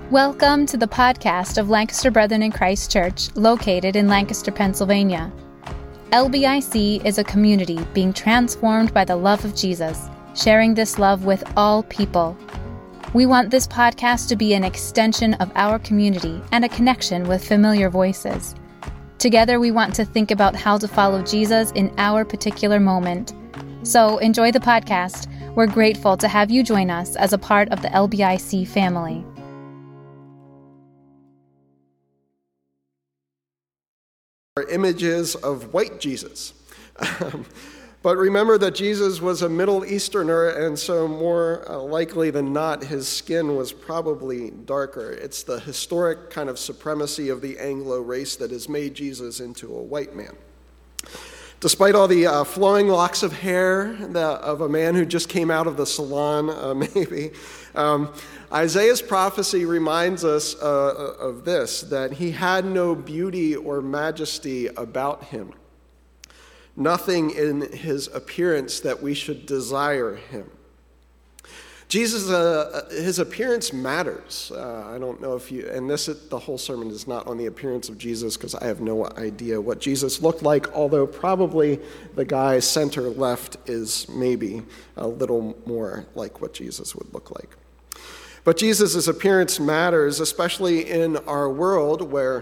Welcome to the podcast of Lancaster Brethren in Christ Church, located in Lancaster, Pennsylvania. LBIC is a community being transformed by the love of Jesus, sharing this love with all people. We want this podcast to be an extension of our community and a connection with familiar voices. Together, we want to think about how to follow Jesus in our particular moment. So enjoy the podcast. We're grateful to have you join us as a part of the LBIC family. Images of white Jesus. But remember that Jesus was a Middle Easterner, and so more likely than not, his skin was probably darker. It's the historic kind of supremacy of the Anglo race that has made Jesus into a white man. Despite all the flowing locks of hair of a man who just came out of the salon, maybe, Isaiah's prophecy reminds us of this, that he had no beauty or majesty about him. Nothing in his appearance that we should desire him. Jesus, his appearance matters. I don't know if you, and the whole sermon is not on the appearance of Jesus because I have no idea what Jesus looked like, although probably the guy center left is maybe a little more like what Jesus would look like. But Jesus' appearance matters, especially in our world where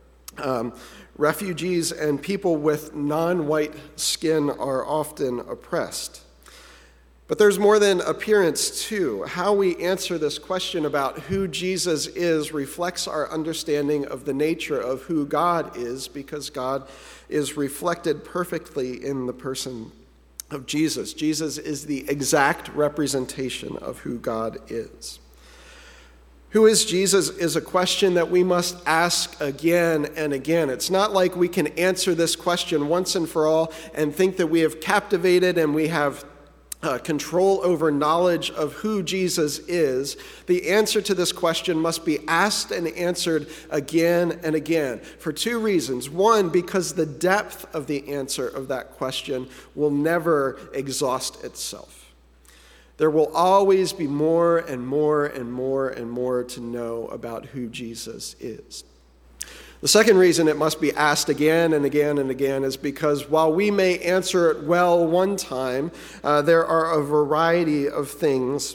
refugees and people with non-white skin are often oppressed. But there's more than appearance, too. How we answer this question about who Jesus is reflects our understanding of the nature of who God is, because God is reflected perfectly in the person of Jesus. Jesus is the exact representation of who God is. Who is Jesus is a question that we must ask again and again. It's not like we can answer this question once and for all and think that we have captivated and we have control over knowledge of who Jesus is. The answer to this question must be asked and answered again and again for two reasons. One, because the depth of the answer of that question will never exhaust itself. There will always be more and more and more and more to know about who Jesus is. The second reason it must be asked again and again and again is because while we may answer it well one time, there are a variety of things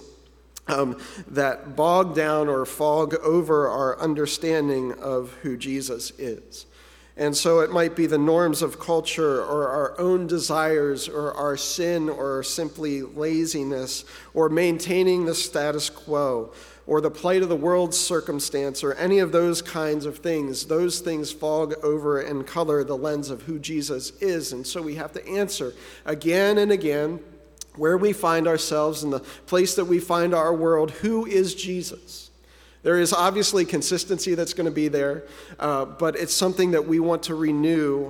that bog down or fog over our understanding of who Jesus is. And so it might be the norms of culture or our own desires or our sin or simply laziness or maintaining the status quo or the plight of the world's circumstance or any of those kinds of things. Those things fog over and color the lens of who Jesus is. And so we have to answer again and again where we find ourselves in the place that we find our world. Who is Jesus? There is obviously consistency that's going to be there, but it's something that we want to renew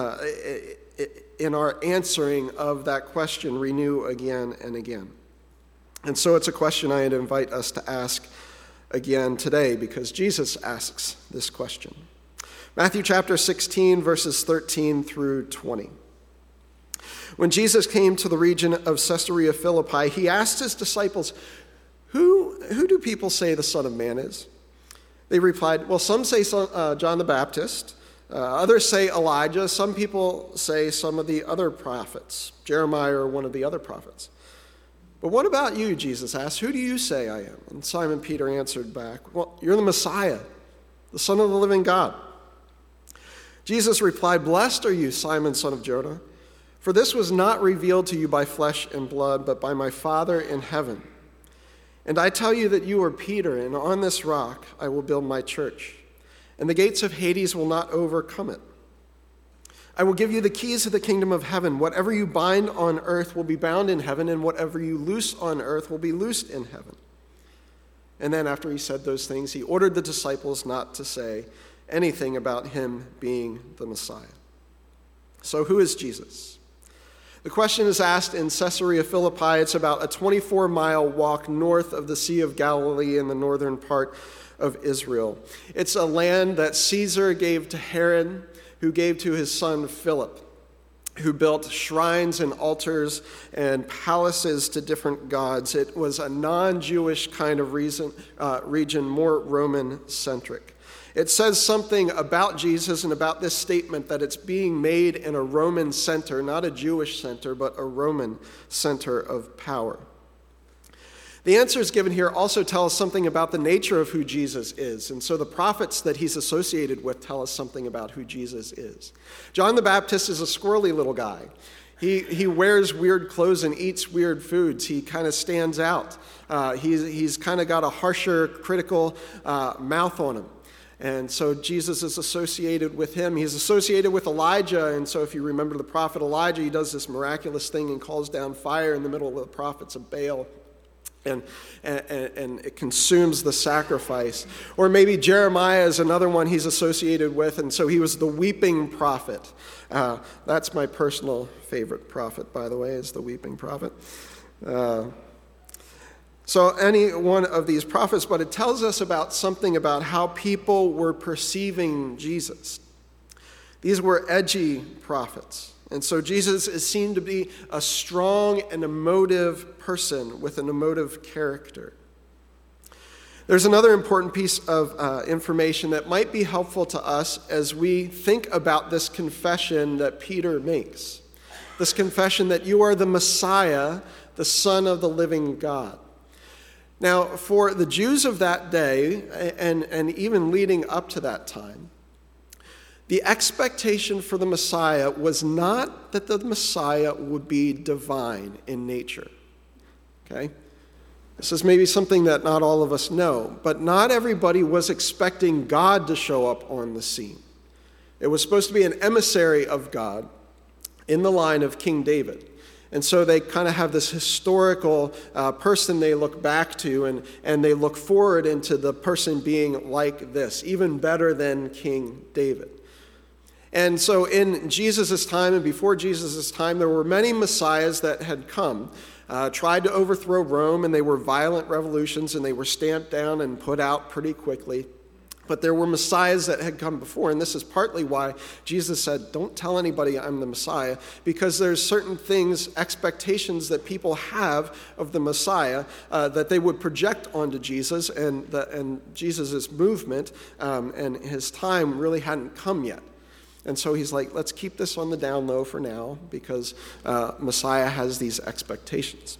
in our answering of that question, renew again and again. And so it's a question I'd invite us to ask again today because Jesus asks this question. Matthew chapter 16, verses 13 through 20. When Jesus came to the region of Caesarea Philippi, he asked his disciples, Who do people say the Son of Man is? They replied, well, some say John the Baptist, others say Elijah, some people say some of the other prophets, Jeremiah or one of the other prophets. But what about you, Jesus asked, who do you say I am? And Simon Peter answered back, well, you're the Messiah, the Son of the living God. Jesus replied, blessed are you, Simon, son of Jonah, for this was not revealed to you by flesh and blood, but by my Father in heaven. And I tell you that you are Peter, and on this rock I will build my church, and the gates of Hades will not overcome it. I will give you the keys of the kingdom of heaven. Whatever you bind on earth will be bound in heaven, and whatever you loose on earth will be loosed in heaven. And then after he said those things, he ordered the disciples not to say anything about him being the Messiah. So who is Jesus? The question is asked in Caesarea Philippi. It's about a 24-mile walk north of the Sea of Galilee in the northern part of Israel. It's a land that Caesar gave to Herod, who gave to his son Philip. who built shrines and altars and palaces to different gods. It was a non-Jewish kind of region, more Roman-centric. It says something about Jesus and about this statement that it's being made in a Roman center, not a Jewish center, but a Roman center of power. The answers given here also tell us something about the nature of who Jesus is. And so the prophets that he's associated with tell us something about who Jesus is. John the Baptist is a squirrely little guy. He wears weird clothes and eats weird foods. He kind of stands out. He's kind of got a harsher, critical mouth on him. And so Jesus is associated with him. He's associated with Elijah. And so if you remember the prophet Elijah, he does this miraculous thing and calls down fire in the middle of the prophets of Baal. And it consumes the sacrifice. Or maybe Jeremiah is another one he's associated with, and so he was the weeping prophet. That's my personal favorite prophet, by the way, is the weeping prophet. So any one of these prophets, but it tells us about something about how people were perceiving Jesus. These were edgy prophets. And so Jesus is seen to be a strong and emotive person with an emotive character. There's another important piece of information that might be helpful to us as we think about this confession that Peter makes. This confession that you are the Messiah, the Son of the living God. Now, for the Jews of that day, and even leading up to that time, the expectation for the Messiah was not that the Messiah would be divine in nature. Okay? This is maybe something that not all of us know, but not everybody was expecting God to show up on the scene. It was supposed to be an emissary of God in the line of King David. And so they kind of have this historical person they look back to, and they look forward into the person being like this, even better than King David. And so in Jesus' time and before Jesus' time, there were many messiahs that had come, tried to overthrow Rome, and they were violent revolutions, and they were stamped down and put out pretty quickly. But there were messiahs that had come before, and this is partly why Jesus said, don't tell anybody I'm the Messiah, because there's certain things, expectations that people have of the Messiah that they would project onto Jesus, and Jesus' movement and his time really hadn't come yet. And so he's like, let's keep this on the down low for now, because Messiah has these expectations.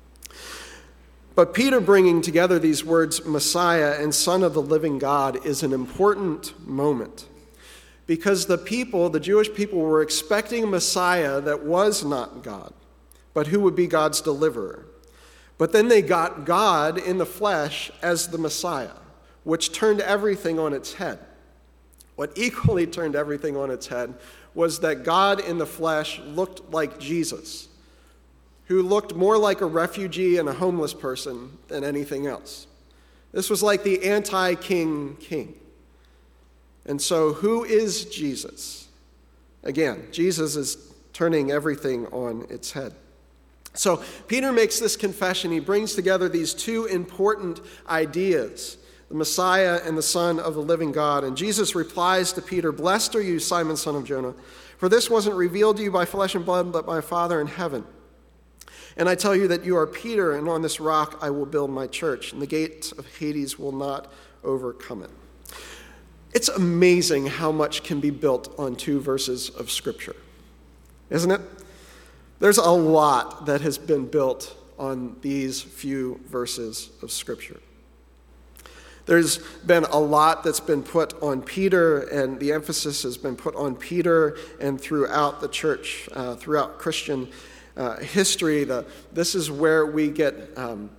But Peter bringing together these words, Messiah and Son of the living God, is an important moment. Because the Jewish people, were expecting a Messiah that was not God, but who would be God's deliverer. But then they got God in the flesh as the Messiah, which turned everything on its head. What equally turned everything on its head was that God in the flesh looked like Jesus, who looked more like a refugee and a homeless person than anything else. This was like the anti-king king. And so who is Jesus? Again, Jesus is turning everything on its head. So Peter makes this confession. He brings together these two important ideas, the Messiah and the Son of the living God. And Jesus replies to Peter, "Blessed are you, Simon, son of Jonah, for this wasn't revealed to you by flesh and blood, but by my Father in heaven. And I tell you that you are Peter, and on this rock I will build my church, and the gates of Hades will not overcome it." It's amazing how much can be built on 2 verses of Scripture, isn't it? There's a lot that has been built on these few verses of Scripture. There's been a lot that's been put on Peter, and the emphasis has been put on Peter and throughout the church, throughout Christian history. This is where we get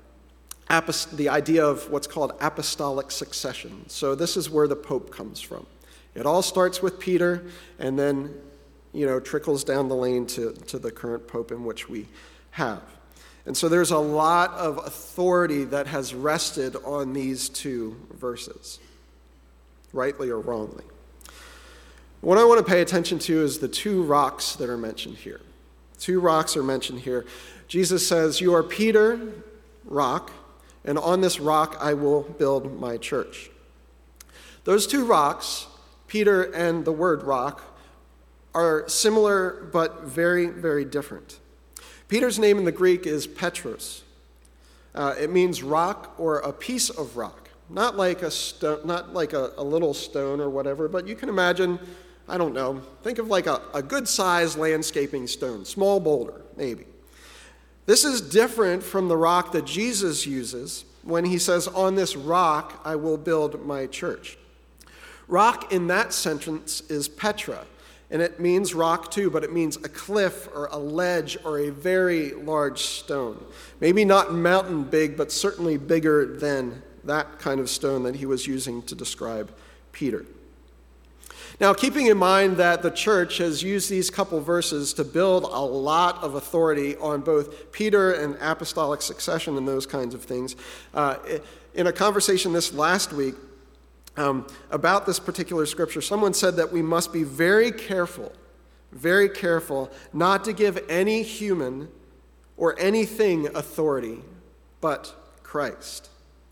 the idea of what's called apostolic succession. So this is where the Pope comes from. It all starts with Peter, and then trickles down the lane to the current Pope in which we have. And so there's a lot of authority that has rested on these 2 verses, rightly or wrongly. What I want to pay attention to is the 2 rocks that are mentioned here. 2 rocks are mentioned here. Jesus says, "You are Peter, rock, and on this rock I will build my church." Those 2 rocks, Peter and the word rock, are similar but very, very different. Peter's name in the Greek is Petros. It means rock or a piece of rock. Not like a stone, not like a little stone or whatever, but you can imagine, I don't know, think of like a good-sized landscaping stone, small boulder, maybe. This is different from the rock that Jesus uses when he says, "On this rock I will build my church." Rock in that sentence is Petra, and it means rock too, but it means a cliff or a ledge or a very large stone. Maybe not mountain big, but certainly bigger than that kind of stone that he was using to describe Peter. Now, keeping in mind that the church has used these couple verses to build a lot of authority on both Peter and apostolic succession and those kinds of things, in a conversation this last week about this particular scripture, someone said that we must be very careful not to give any human or anything authority but Christ.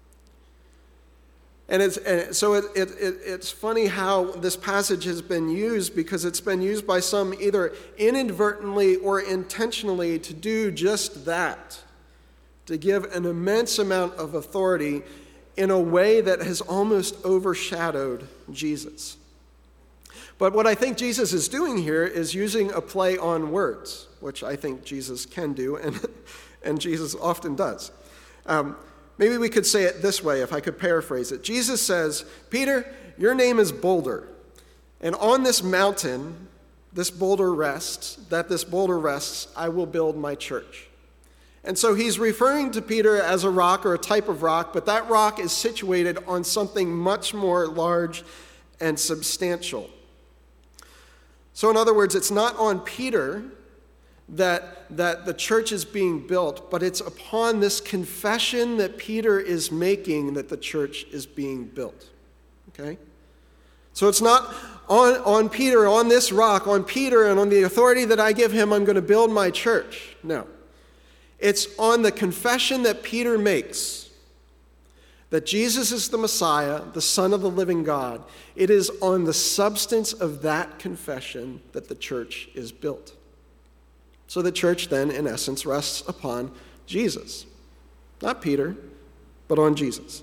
And it's funny how this passage has been used, because it's been used by some either inadvertently or intentionally to do just that, to give an immense amount of authority in a way that has almost overshadowed Jesus. But what I think Jesus is doing here is using a play on words, which I think Jesus can do, and Jesus often does. Maybe we could say it this way, if I could paraphrase it. Jesus says, "Peter, your name is Boulder, and on this mountain, this boulder rests, I will build my church." And so he's referring to Peter as a rock or a type of rock, but that rock is situated on something much more large and substantial. So in other words, it's not on Peter that the church is being built, but it's upon this confession that Peter is making that the church is being built. Okay? So it's not on Peter, on this rock, on Peter, and on the authority that I give him, I'm going to build my church. No. It's on the confession that Peter makes that Jesus is the Messiah, the Son of the living God. It is on the substance of that confession that the church is built. So the church then, in essence, rests upon Jesus. Not Peter, but on Jesus.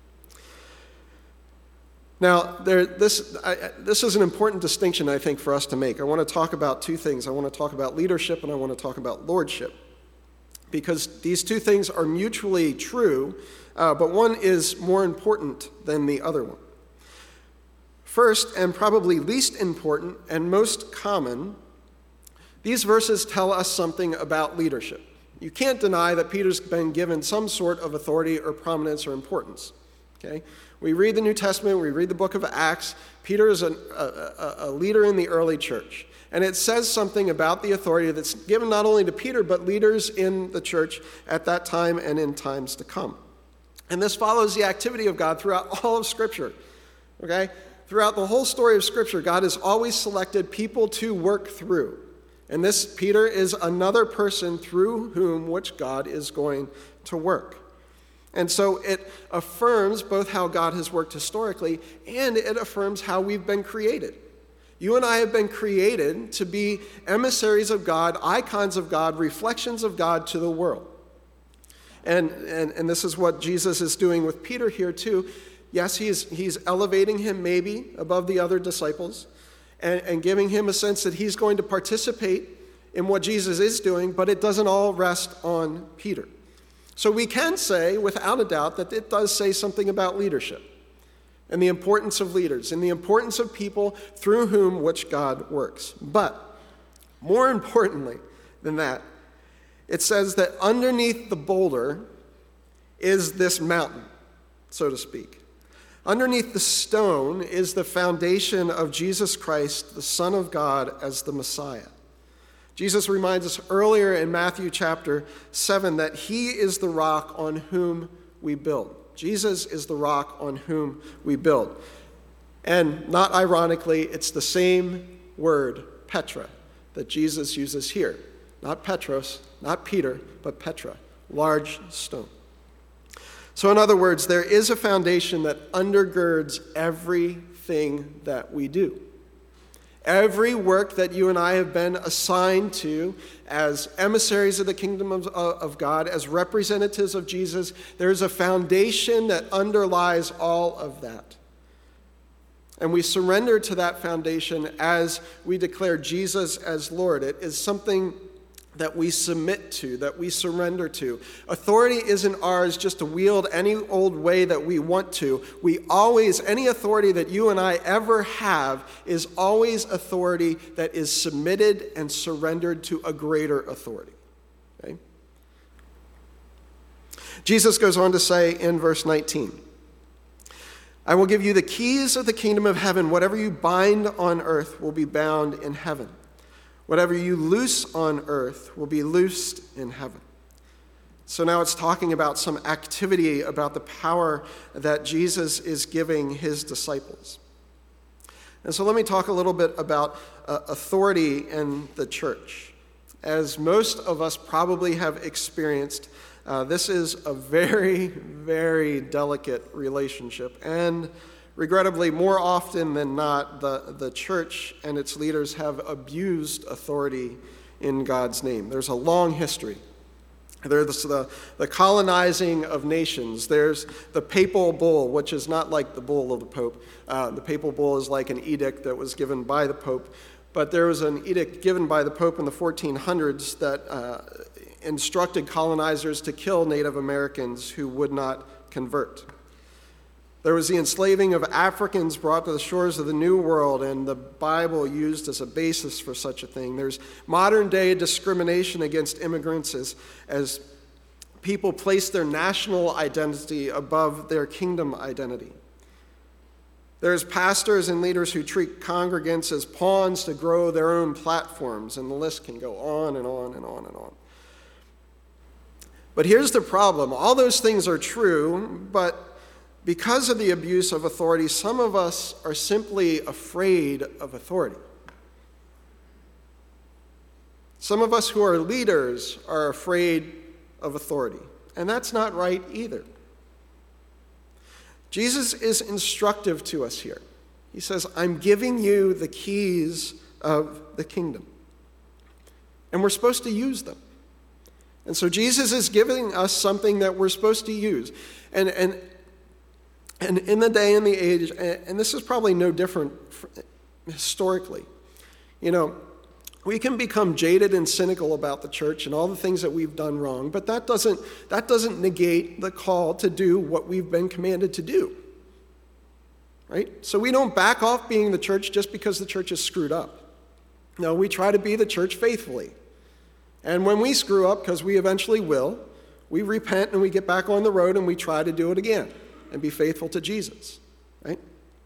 Now, this is an important distinction, I think, for us to make. I want to talk about two things. I want to talk about leadership, and I want to talk about lordship. Because these two things are mutually true, but one is more important than the other one. First, and probably least important and most common, these verses tell us something about leadership. You can't deny that Peter's been given some sort of authority or prominence or importance. Okay? We read the New Testament, we read the book of Acts. Peter is a leader in the early church. And it says something about the authority that's given not only to Peter, but leaders in the church at that time and in times to come. And this follows the activity of God throughout all of Scripture. Okay? Throughout the whole story of Scripture, God has always selected people to work through. And this, Peter, is another person through whom which God is going to work. And so it affirms both how God has worked historically, and it affirms how we've been created. You and I have been created to be emissaries of God, icons of God, reflections of God to the world. And this is what Jesus is doing with Peter here too. Yes, he's elevating him maybe above the other disciples, and giving him a sense that he's going to participate in what Jesus is doing, but it doesn't all rest on Peter. So we can say, without a doubt, that it does say something about leadership and the importance of leaders and the importance of people through whom which God works. But more importantly than that, it says that underneath the boulder is this mountain, so to speak. Underneath the stone is the foundation of Jesus Christ, the Son of God, as the Messiah. Jesus reminds us earlier in Matthew chapter 7 that he is the rock on whom we build. Jesus is the rock on whom we build. And not ironically, it's the same word, Petra, that Jesus uses here. Not Petros, not Peter, but Petra, large stone. So in other words, there is a foundation that undergirds everything that we do. Every work that you and I have been assigned to as emissaries of the kingdom of God, as representatives of Jesus, there's a foundation that underlies all of that. And we surrender to that foundation as we declare Jesus as Lord. It is something that we submit to, that we surrender to. Authority isn't ours just to wield any old way that we want to. Any authority that you and I ever have is always authority that is submitted and surrendered to a greater authority. Okay? Jesus goes on to say in verse 19, I will give you the keys of the kingdom of heaven. Whatever you bind on earth will be bound in heaven. Whatever you loose on earth will be loosed in heaven. So now it's talking about some activity, about the power that Jesus is giving his disciples. And so let me talk a little bit about authority in the church. As most of us probably have experienced, this is a very, very delicate relationship. And regrettably, more often than not, the church and its leaders have abused authority in God's name. There's a long history. There's the colonizing of nations. There's the papal bull, which is not like the bull of the Pope. The papal bull is like an edict that was given by the Pope. But there was an edict given by the Pope in the 1400s that instructed colonizers to kill Native Americans who would not convert. There was the enslaving of Africans brought to the shores of the New World, and the Bible used as a basis for such a thing. There's modern-day discrimination against immigrants as people place their national identity above their kingdom identity. There's pastors and leaders who treat congregants as pawns to grow their own platforms, and the list can go on and on and on and on. But here's the problem. All those things are true, but because of the abuse of authority, some of us are simply afraid of authority. Some of us who are leaders are afraid of authority, and that's not right either. Jesus is instructive to us here. He says, I'm giving you the keys of the kingdom, and we're supposed to use them. And so Jesus is giving us something that we're supposed to use. And in the day and the age, and this is probably no different historically, we can become jaded and cynical about the church and all the things that we've done wrong, but that doesn't negate the call to do what we've been commanded to do, right? So we don't back off being the church just because the church is screwed up. No, we try to be the church faithfully. And when we screw up, because we eventually will, we repent and we get back on the road and we try to do it again and be faithful to Jesus, right?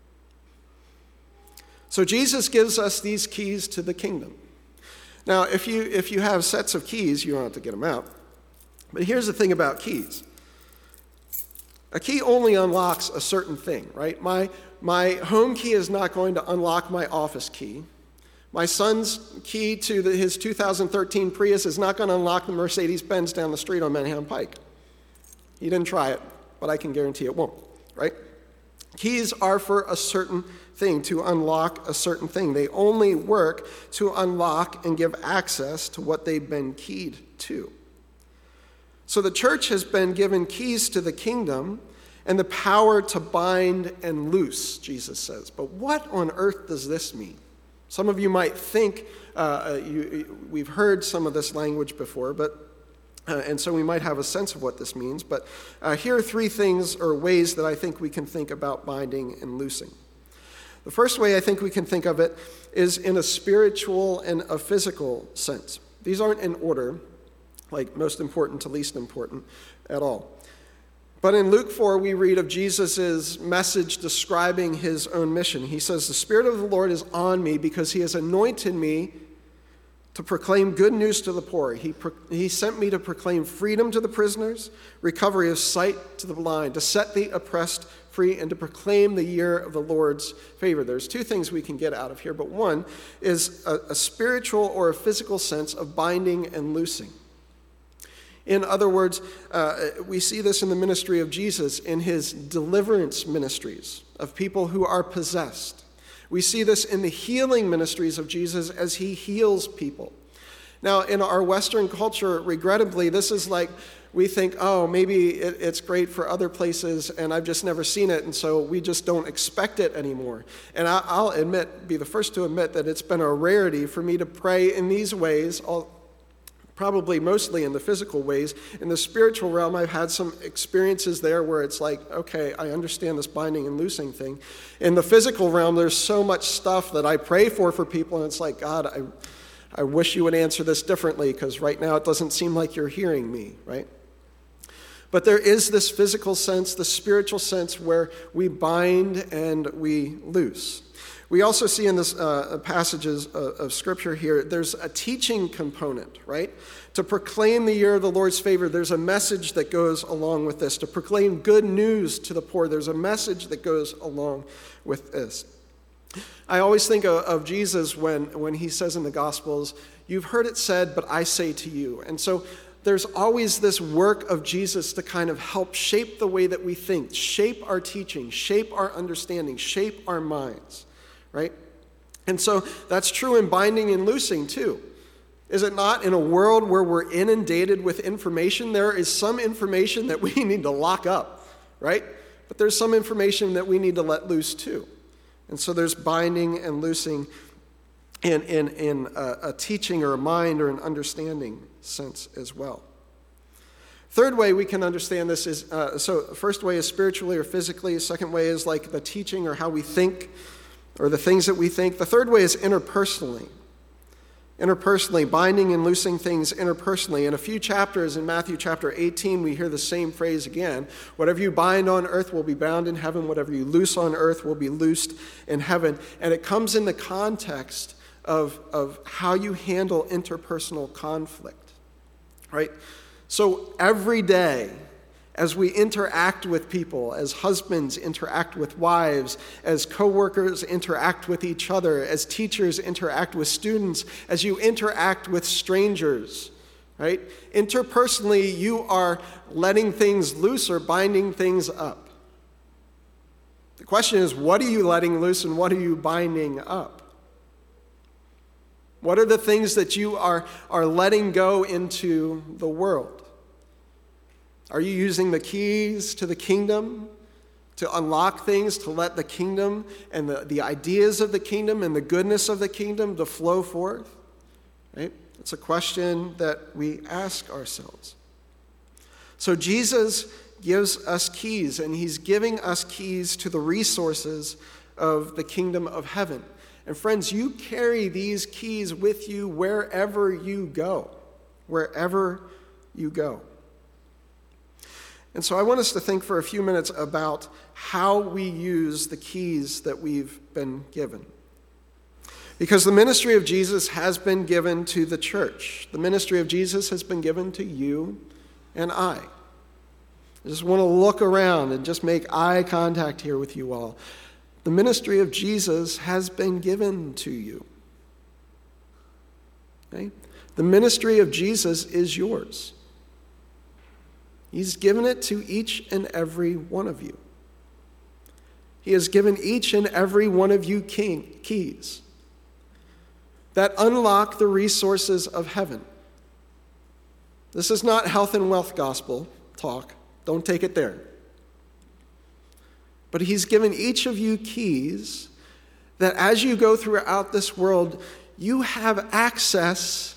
So Jesus gives us these keys to the kingdom. Now, if you have sets of keys, you don't have to get them out. But here's the thing about keys. A key only unlocks a certain thing, right? My home key is not going to unlock my office key. My son's key to his 2013 Prius is not going to unlock the Mercedes-Benz down the street on Manhattan Pike. He didn't try it, but I can guarantee it won't, right? Keys are for a certain thing, to unlock a certain thing. They only work to unlock and give access to what they've been keyed to. So the church has been given keys to the kingdom and the power to bind and loose, Jesus says. But what on earth does this mean? Some of you might think, we've heard some of this language before, and so we might have a sense of what this means. But here are three things or ways that I think we can think about binding and loosing. The first way I think we can think of it is in a spiritual and a physical sense. These aren't in order, like most important to least important at all. But in Luke 4, we read of Jesus' message describing his own mission. He says, the Spirit of the Lord is on me because he has anointed me to proclaim good news to the poor. He sent me to proclaim freedom to the prisoners, recovery of sight to the blind, to set the oppressed free, and to proclaim the year of the Lord's favor. There's two things we can get out of here, but one is a spiritual or a physical sense of binding and loosing. In other words, we see this in the ministry of Jesus, in his deliverance ministries of people who are possessed. We see this in the healing ministries of Jesus as he heals people. Now, in our Western culture, regrettably, this is like we think, oh, maybe it's great for other places and I've just never seen it, and so we just don't expect it anymore. And I'll be the first to admit that it's been a rarity for me to pray in these ways, probably mostly in the physical ways. In the spiritual realm, I've had some experiences there where it's like, okay, I understand this binding and loosing thing. In the physical realm, there's so much stuff that I pray for people, and it's like, God, I wish you would answer this differently, because right now it doesn't seem like you're hearing me, right? But there is this physical sense, the spiritual sense, where we bind and we loose. We also see in this passages of Scripture here, there's a teaching component, right? To proclaim the year of the Lord's favor, there's a message that goes along with this. To proclaim good news to the poor, there's a message that goes along with this. I always think of Jesus when he says in the Gospels, "You've heard it said, but I say to you." And so there's always this work of Jesus to kind of help shape the way that we think, shape our teaching, shape our understanding, shape our minds, right? And so that's true in binding and loosing too. Is it not? In a world where we're inundated with information, there is some information that we need to lock up, right? But there's some information that we need to let loose too. And so there's binding and loosing in a teaching or a mind or an understanding sense as well. Third way we can understand this is, so first way is spiritually or physically. Second way is like the teaching or how we think or the things that we think. The third way is interpersonally. Interpersonally, binding and loosing things interpersonally. In a few chapters in Matthew chapter 18, we hear the same phrase again. Whatever you bind on earth will be bound in heaven. Whatever you loose on earth will be loosed in heaven. And it comes in the context of how you handle interpersonal conflict, right? So every day, as we interact with people, as husbands interact with wives, as coworkers interact with each other, as teachers interact with students, as you interact with strangers, right? Interpersonally, you are letting things loose or binding things up. The question is, what are you letting loose and what are you binding up? What are the things that you are letting go into the world? Are you using the keys to the kingdom to unlock things, to let the kingdom and the ideas of the kingdom and the goodness of the kingdom to flow forth? Right? It's a question that we ask ourselves. So Jesus gives us keys, and he's giving us keys to the resources of the kingdom of heaven. And friends, you carry these keys with you wherever you go. Wherever you go. And so I want us to think for a few minutes about how we use the keys that we've been given. Because the ministry of Jesus has been given to the church. The ministry of Jesus has been given to you and I. I just want to look around and just make eye contact here with you all. The ministry of Jesus has been given to you. Okay? The ministry of Jesus is yours. He's given it to each and every one of you. He has given each and every one of you keys that unlock the resources of heaven. This is not health and wealth gospel talk. Don't take it there. But he's given each of you keys that as you go throughout this world, you have access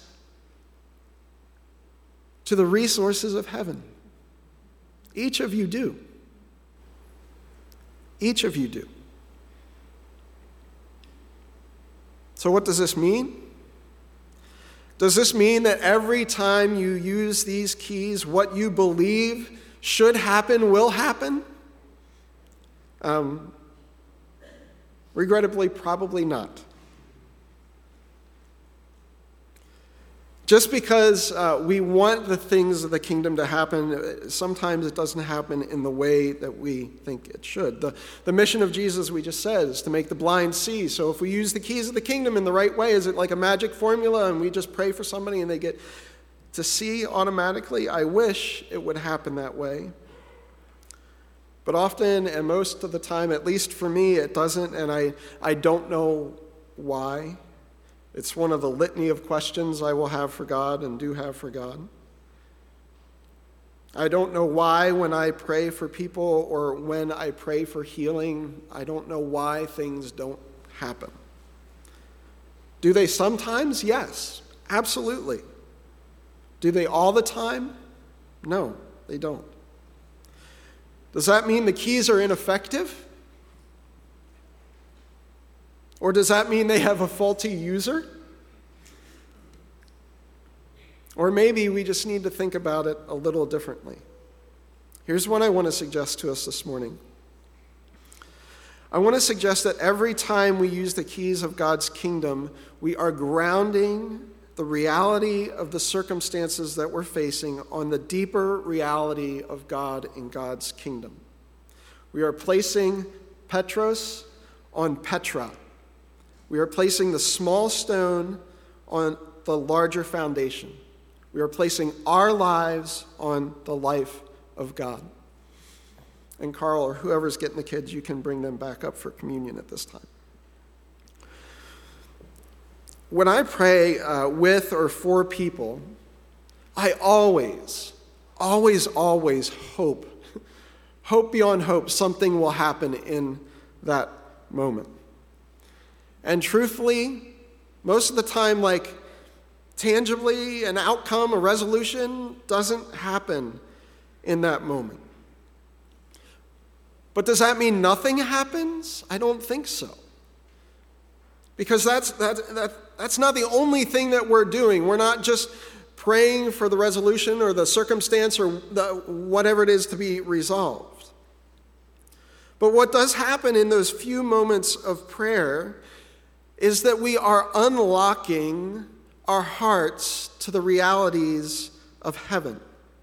to the resources of heaven. Each of you do. Each of you do. So what does this mean? Does this mean that every time you use these keys, what you believe should happen will happen? Regrettably, probably not. Just because we want the things of the kingdom to happen, sometimes it doesn't happen in the way that we think it should. The mission of Jesus, we just said, is to make the blind see. So if we use the keys of the kingdom in the right way, is it like a magic formula and we just pray for somebody and they get to see automatically? I wish it would happen that way. But often, and most of the time, at least for me, it doesn't, and I don't know why. It's one of the litany of questions I will have for God and do have for God. I don't know why when I pray for people or when I pray for healing, I don't know why things don't happen. Do they sometimes? Yes, absolutely. Do they all the time? No, they don't. Does that mean the keys are ineffective? Or does that mean they have a faulty user? Or maybe we just need to think about it a little differently. Here's what I want to suggest to us this morning. I want to suggest that every time we use the keys of God's kingdom, we are grounding the reality of the circumstances that we're facing on the deeper reality of God and God's kingdom. We are placing Petros on Petra. We are placing the small stone on the larger foundation. We are placing our lives on the life of God. And Carl, or whoever's getting the kids, you can bring them back up for communion at this time. When I pray with or for people, I always hope beyond hope something will happen in that moment. And truthfully, most of the time, tangibly, an outcome, a resolution doesn't happen in that moment. But does that mean nothing happens? I don't think so. Because that's not the only thing that we're doing. We're not just praying for the resolution or the circumstance or whatever it is to be resolved. But what does happen in those few moments of prayer is that we are unlocking our hearts to the realities of heaven.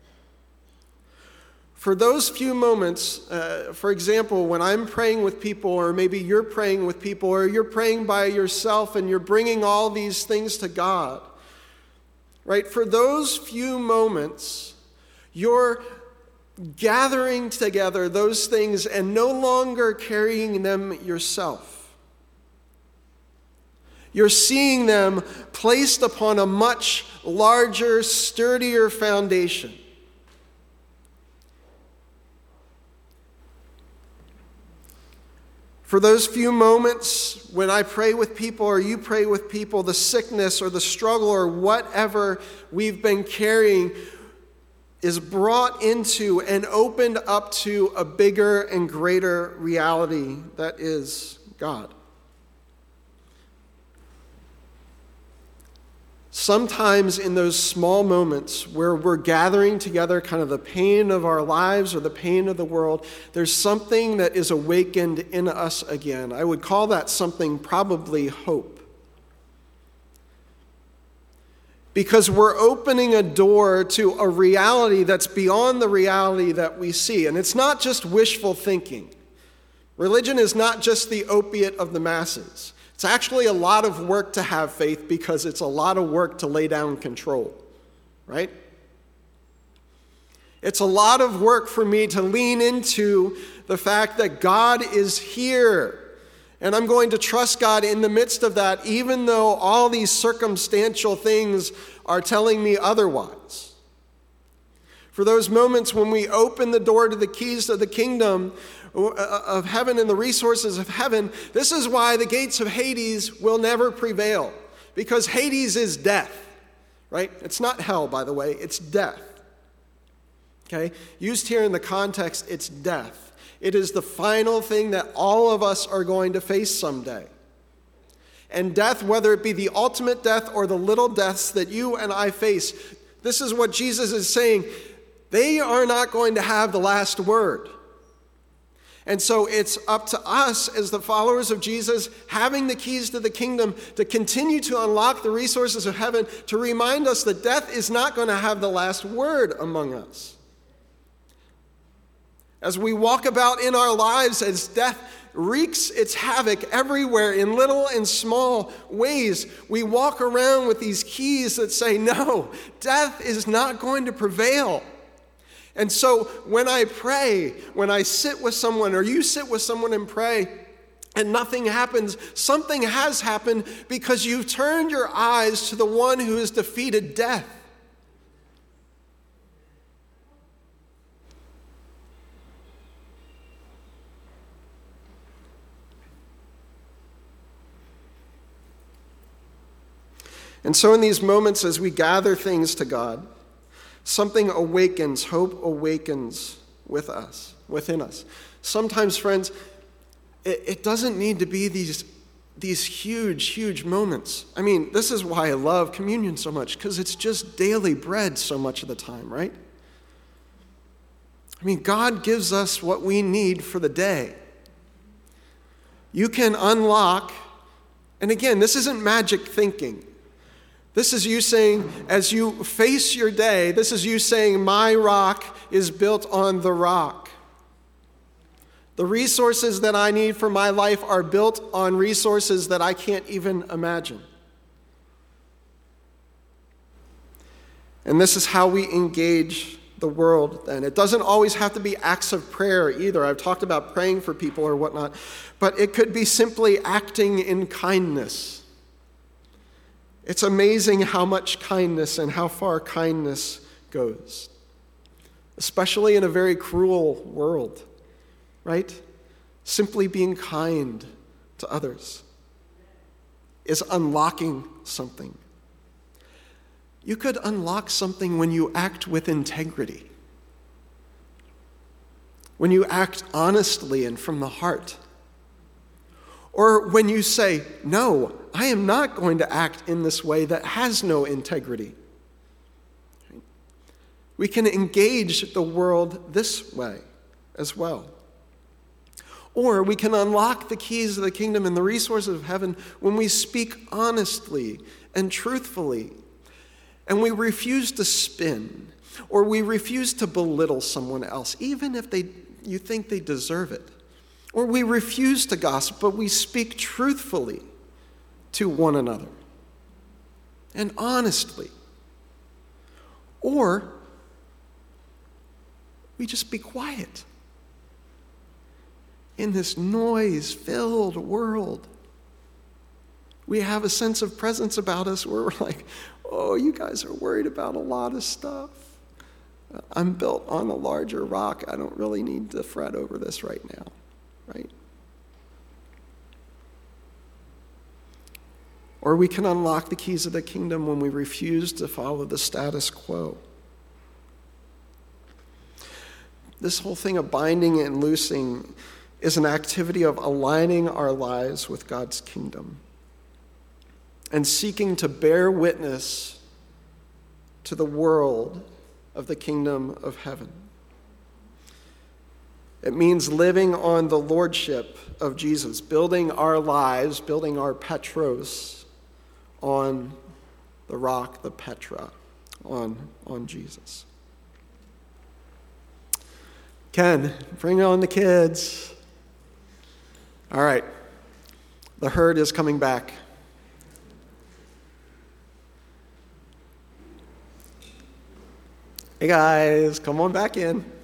For those few moments, for example, when I'm praying with people, or maybe you're praying with people, or you're praying by yourself and you're bringing all these things to God, right? For those few moments, you're gathering together those things and no longer carrying them yourself. You're seeing them placed upon a much larger, sturdier foundation. For those few moments when I pray with people or you pray with people, the sickness or the struggle or whatever we've been carrying is brought into and opened up to a bigger and greater reality that is God. Sometimes in those small moments where we're gathering together kind of the pain of our lives or the pain of the world, there's something that is awakened in us again. I would call that something probably hope. Because we're opening a door to a reality that's beyond the reality that we see. And it's not just wishful thinking. Religion is not just the opiate of the masses. It's actually a lot of work to have faith because it's a lot of work to lay down control, right? It's a lot of work for me to lean into the fact that God is here. And I'm going to trust God in the midst of that, even though all these circumstantial things are telling me otherwise. For those moments when we open the door to the keys of the kingdom of heaven and the resources of heaven, this is why the gates of Hades will never prevail. Because Hades is death, right? It's not hell, by the way, it's death. Okay? Used here in the context, it's death. It is the final thing that all of us are going to face someday. And death, whether it be the ultimate death or the little deaths that you and I face, this is what Jesus is saying. They are not going to have the last word. And so it's up to us as the followers of Jesus, having the keys to the kingdom, to continue to unlock the resources of heaven, to remind us that death is not going to have the last word among us. As we walk about in our lives, as death wreaks its havoc everywhere in little and small ways, we walk around with these keys that say, no, death is not going to prevail. And so when I pray, when I sit with someone or you sit with someone and pray and nothing happens, something has happened because you've turned your eyes to the one who has defeated death. And so in these moments as we gather things to God, something awakens, hope awakens within us. Sometimes, friends, it doesn't need to be these huge moments. I mean, this is why I love communion so much, because it's just daily bread so much of the time, right? I mean, God gives us what we need for the day. You can unlock, and again, this isn't magic thinking. This is you saying, as you face your day, this is you saying, my rock is built on the rock. The resources that I need for my life are built on resources that I can't even imagine. And this is how we engage the world then. It doesn't always have to be acts of prayer either. I've talked about praying for people or whatnot, but it could be simply acting in kindness. It's amazing how much kindness and how far kindness goes, especially in a very cruel world, right? Simply being kind to others is unlocking something. You could unlock something when you act with integrity, when you act honestly and from the heart. Or when you say, no, I am not going to act in this way that has no integrity. We can engage the world this way as well. Or we can unlock the keys of the kingdom and the resources of heaven when we speak honestly and truthfully, and we refuse to spin, or we refuse to belittle someone else, even if you think they deserve it. Or we refuse to gossip, but we speak truthfully to one another and honestly. Or we just be quiet in this noise-filled world. We have a sense of presence about us where we're like, oh, you guys are worried about a lot of stuff. I'm built on a larger rock. I don't really need to fret over this right now. Right? Or we can unlock the keys of the kingdom when we refuse to follow the status quo. This whole thing of binding and loosing is an activity of aligning our lives with God's kingdom and seeking to bear witness to the world of the kingdom of heaven. It means living on the lordship of Jesus, building our lives, building our Petros on the rock, the Petra, on Jesus. Ken, bring on the kids. All right, the herd is coming back. Hey guys, come on back in.